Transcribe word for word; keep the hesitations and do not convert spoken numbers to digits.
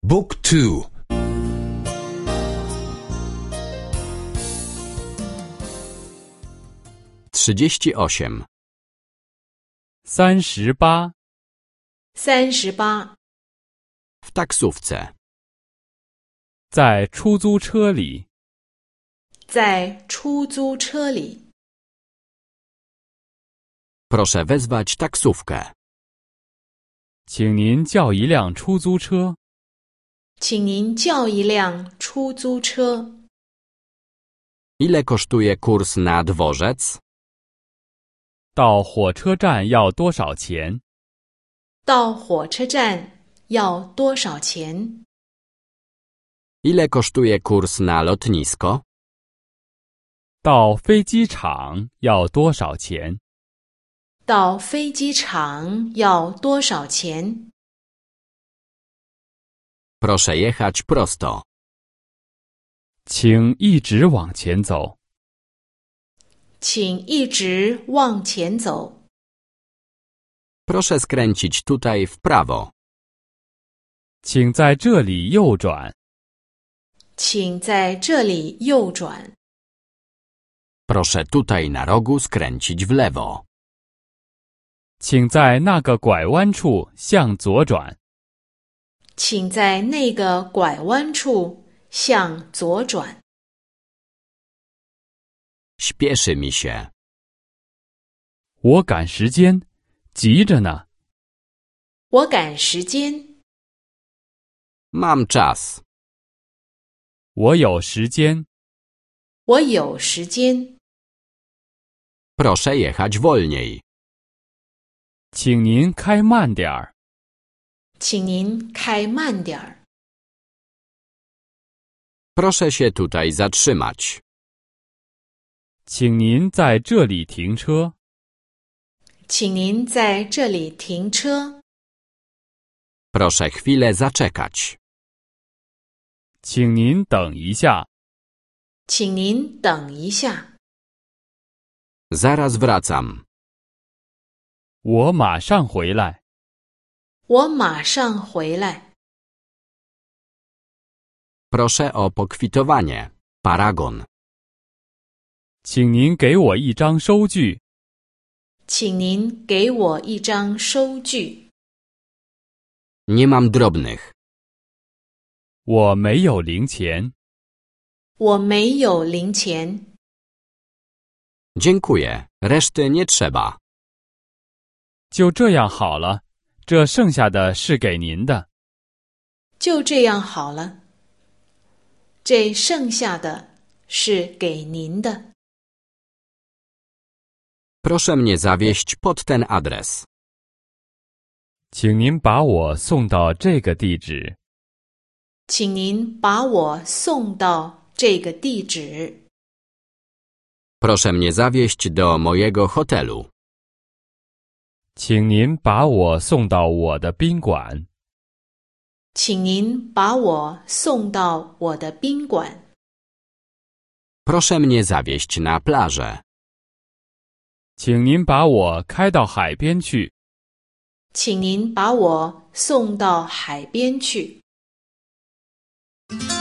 Book two. trzydzieści osiem. 三十八， 三十八， W taksówce. 在出租车里， 在出租车里， Proszę wezwać taksówkę. 请您叫一辆出租车。 请您叫一辆出租车。 Ile kosztuje kurs na dworzec? 到火车站要多少钱？ 到火车站要多少钱？ Ile kosztuje kurs na lotnisko? 到飞机场要多少钱？ 到飞机场要多少钱？ Proszę jechać prosto. 请一直往前走。 请一直往前走。 Proszę skręcić tutaj w prawo. 请在这里右转。 请在这里右转。 Proszę tutaj na rogu skręcić w lewo. 请在那个拐弯处向左转。 请在那个拐弯处向左转。 Śpieszy mi się. 我赶时间，急着呢。 我赶时间。 Mam czas. 我有时间。 我有时间。 Proszę jechać wolniej. 请您开慢点儿。 请您开慢点儿。 Proszę się tutaj zatrzymać. 请您在这里停车。 请您在这里停车。 Proszę chwilę zaczekać. 请您等一下。 请您等一下。 Zaraz wracam. 我马上回来。 我马上回来。 Proszę o pokwitowanie. Paragon. 请您给我一张收据。 请您给我一张收据。 Nie mam drobnych. 我没有零钱。 我没有零钱。 Dziękuję. Reszty nie trzeba. 就这样好了，这剩下的是给您的。 就这样好了。这剩下的是给您的。 Proszę mnie zawieźć pod ten adres. 请您把我送到这个地址。 请您把我送到这个地址。 Proszę mnie zawieźć do mojego hotelu. 请您把我送到我的宾馆。 请您把我送到我的宾馆。 Proszę mnie zawieźć na plażę. 请您把我开到海边去。 请您把我送到海边去。